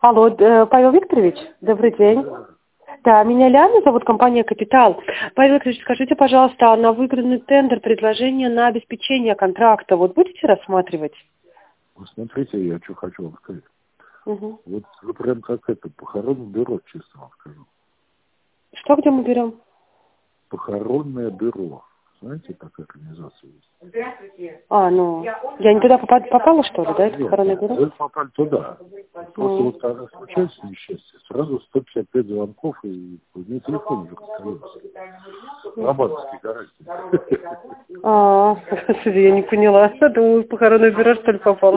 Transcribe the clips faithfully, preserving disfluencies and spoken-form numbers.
Алло, э, Павел Викторович, добрый день. Да, меня Ляна зовут, компания «Капитал». Павел Викторович, скажите, пожалуйста, на выигранный тендер предложение на обеспечение контракта вот будете рассматривать? Вы смотрите, я что хочу вам сказать. Угу. Вот вы прям как это, похоронное бюро, честно вам скажу. Что, где мы берем? Похоронное бюро. Знаете, такая организация есть? Здравствуйте. А, ну, я не туда попа- попала, что ли, да, это похоронное бюро? Вы попали туда. Просто Mm. вот когда случается несчастье, сразу сто пятьдесят пять звонков, и мне телефон уже расстается. Рабатовские гарантии. А, я не поняла. Думаю, в похоронное бюро, что ли, попала?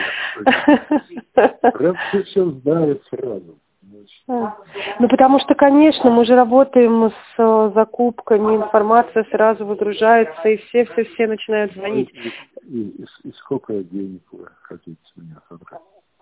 Прям все все знают сразу. Ну, потому что, конечно, мы же работаем с э, закупками, информация сразу выгружается, и все-все-все начинают звонить. И, и, и, и сколько денег вы хотите с меня собрать?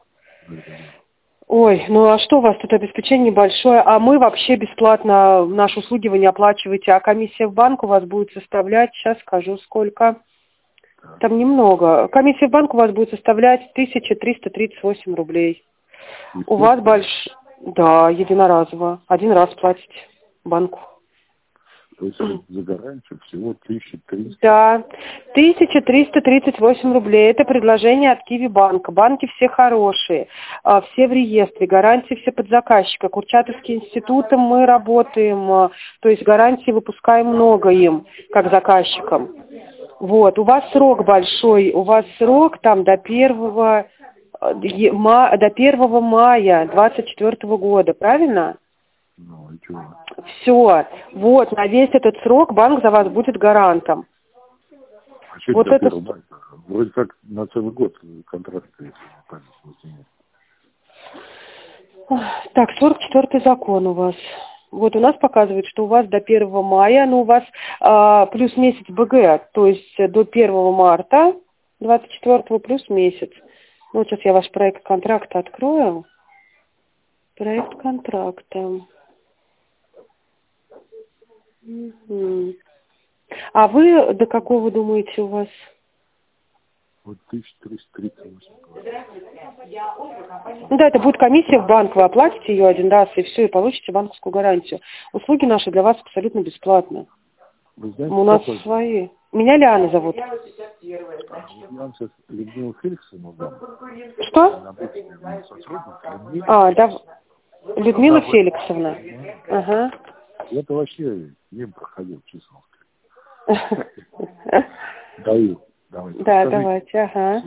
Ой, ну а что у вас тут обеспечение небольшое, а мы вообще бесплатно, наши услуги вы не оплачиваете, а комиссия в банк у вас будет составлять, сейчас скажу сколько, там немного, комиссия в банк у вас будет составлять тысяча триста тридцать восемь рублей. И у вас больш... Да, единоразово. Один раз платите банку. То есть за гарантию всего тысяча триста? Да, тысяча триста тридцать восемь рублей. Это предложение от Киви банка. Банки все хорошие, все в реестре, гарантии все под заказчика. Курчатовским институтом мы работаем, то есть гарантии выпускаем много им, как заказчикам. Вот, у вас срок большой, у вас срок там до первого... до первого мая двадцать четвёртого года, правильно? Ну, и чего? Все. Вот, на весь этот срок банк за вас будет гарантом. А что вот это? это... Вроде как на целый год контракт, если не память. Так, сорок четвёртый закон у вас. Вот у нас показывает, что у вас до первого мая, ну у вас а, плюс месяц БГ, то есть до первого марта двадцать четвёртого плюс месяц. Ну, вот сейчас я ваш проект контракта открою. Проект контракта. Угу. А вы до какого думаете у вас? Вот тысяча триста тридцать восемь. Ну да, это будет комиссия в банк, вы оплатите ее один раз, и все, и получите банковскую гарантию. Услуги наши для вас абсолютно бесплатные. Вы знаете, у нас какой? Свои. Меня Ляна зовут. Я вам сейчас Людмилу Феликсовну дам. Что? А, да. Людмила да, Феликсовна. Вот. Ага. Это вообще не проходил, честно сказать. Даю. Давайте. Да, Скажите. давайте, ага.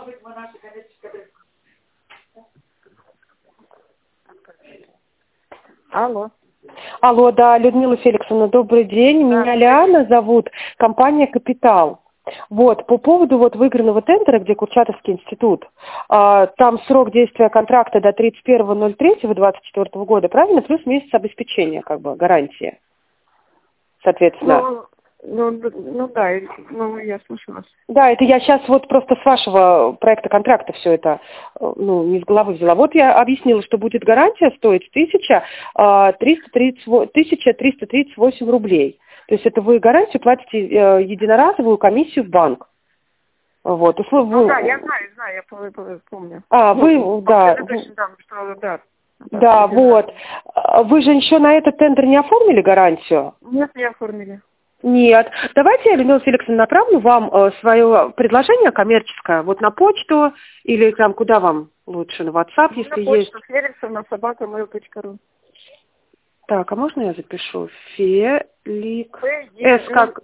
Алло. Алло, да, Людмила Феликсовна, добрый день. Да. Меня Ляна зовут, компания «Капитал». Вот, по поводу вот выигранного тендера, где Курчатовский институт, а, там срок действия контракта до тридцать первого ноль третьего двадцать четвёртого года, правильно? Плюс месяц обеспечения, как бы, гарантии, соответственно. Ну, ну, ну да, ну я слушаю вас. Да, это я сейчас вот просто с вашего проекта контракта все это, ну, не с головы взяла. Вот я объяснила, что будет гарантия стоить тысяча триста тридцать восемь рублей. То есть это вы гарантию платите единоразовую комиссию в банк. Вот. Услов... Ну да, я знаю, знаю, я помню. А, вы, ну, да. Там, что, да. Да, да вот. Вы же еще на этот тендер не оформили гарантию? Нет, не оформили. Нет. Давайте я, Людмила Феликсовна, направлю вам э, свое предложение коммерческое, вот на почту, или там куда вам лучше, на WhatsApp, на если почту, есть. Феликсовна, собака mail точка ру. Так, а можно я запишу? Фелик. С как...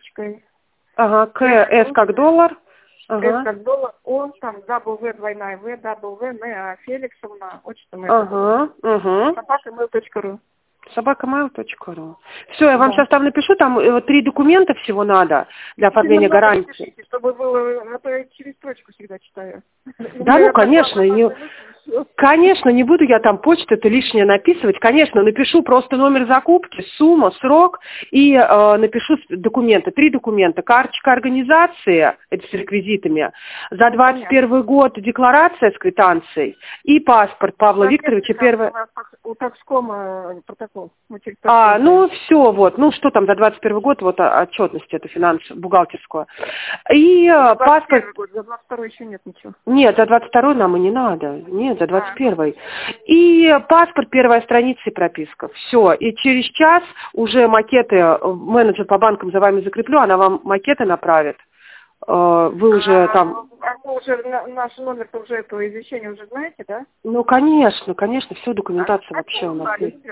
Ага, К, С как доллар. Ага. С как доллар, он там W, двойная В, W, Н, А, Феликсовна, отчество mail. Ага, ага. собака mail точка ру. собака mail точка ру. Все, я вам да. сейчас там напишу, там э, три документа всего надо для оформления ну, гарантии. Напишите, чтобы было, а то я через строчку всегда читаю. Да, ну, конечно, не, конечно, не буду я там почту это лишнее написывать, конечно, напишу просто номер закупки, сумма, срок и э, напишу документы, три документа, карточка организации, это с реквизитами, за двадцать первый год декларация с квитанцией и паспорт Павла так, Викторовича, первое... У такскома протокол. А, ну все, вот, ну что там за двадцать первый год, вот отчетность эту финансовую, бухгалтерскую. И за паспорт... Год, за двадцать второй еще нет ничего. Нет, за двадцать второй нам и не надо. Нет, за двадцать первый. И паспорт, первая страница и прописка. Все. И через час уже макеты, менеджер по банкам за вами закреплю, она вам макеты направит. Вы уже там... А вы уже наш номер уже этого извещения уже знаете, да? Ну, конечно, конечно, всю документацию а, вообще у нас знали, есть.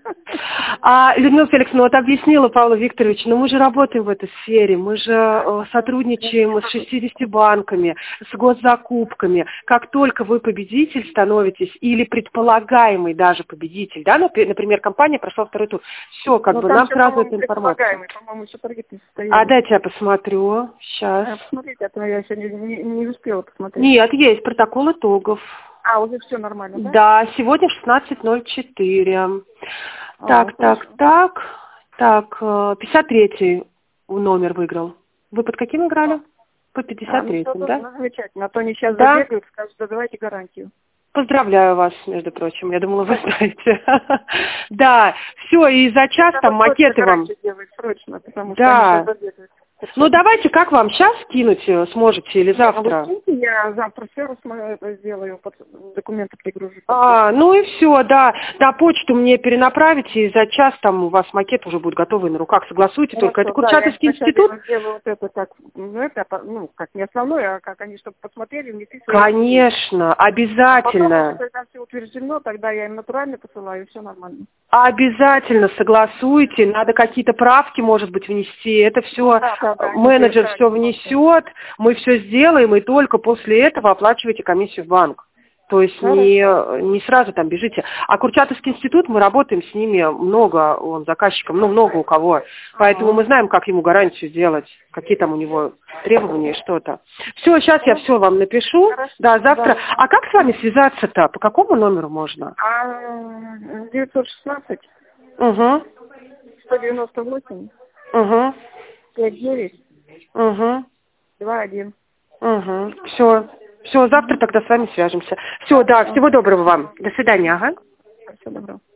А, Людмила Феликсовна, вот объяснила Павлу Викторовичу, ну мы же работаем в этой сфере, мы же э, сотрудничаем с шестьюдесятью банками, с госзакупками. Как только вы победитель становитесь, или предполагаемый даже победитель, да, например, компания прошла второй тур, все, как Но бы там нам все, сразу эта информация. По-моему, еще торги не состоялись. А дайте я посмотрю, сейчас. А, посмотрите, а то я еще не, не, не успела посмотреть. Нет, есть протокол итогов. А, уже все нормально, да? Да, сегодня в шестнадцать ноль четыре. А, так, ну, так, хорошо. так, так, пятьдесят третий номер выиграл. Вы под каким играли? По пятьдесят третьему, а, ну, да? Ну, замечательно, а то они сейчас Да. забегают, скажут, да давайте гарантию. Поздравляю вас, между прочим, я думала, вы знаете. Да, все, и за час там макеты вам. Делать срочно, потому что Да. они сейчас забегают. Ну давайте, как вам сейчас скинуть сможете или завтра? Ну, я завтра все это сделаю, документы пригружу. А, ну и все, да. Да, почту мне перенаправите, и за час там у вас макет уже будет готовый на руках. Согласуйте только. Это Курчатовский да, институт? Я сделаю вот это как, ну, это, ну, как не основное, а как они, чтобы посмотрели, внесли свои... Конечно, обязательно. А потом, когда все утверждено, тогда я им натурально посылаю, и все нормально. Обязательно согласуйте, надо какие-то правки, может быть, внести. Это все да, да, да, менеджер да, все внесет, мы все сделаем, и только после этого оплачиваете комиссию в банк. То есть не, не сразу там бежите. А Курчатовский институт, мы работаем с ними много, он заказчиком, ну много у кого. Поэтому мы знаем, как ему гарантию сделать, какие там у него требования и что-то. Все, сейчас я все вам напишу. Хорошо, да, завтра. да. А как с вами связаться-то? По какому номеру можно? А девятьсот шестнадцать Угу. сто девяносто восемь Угу. пять девять Угу. два один. Угу. Все. Все, завтра тогда с вами свяжемся. Все, да, всего доброго вам. До свидания, ага. Всего доброго.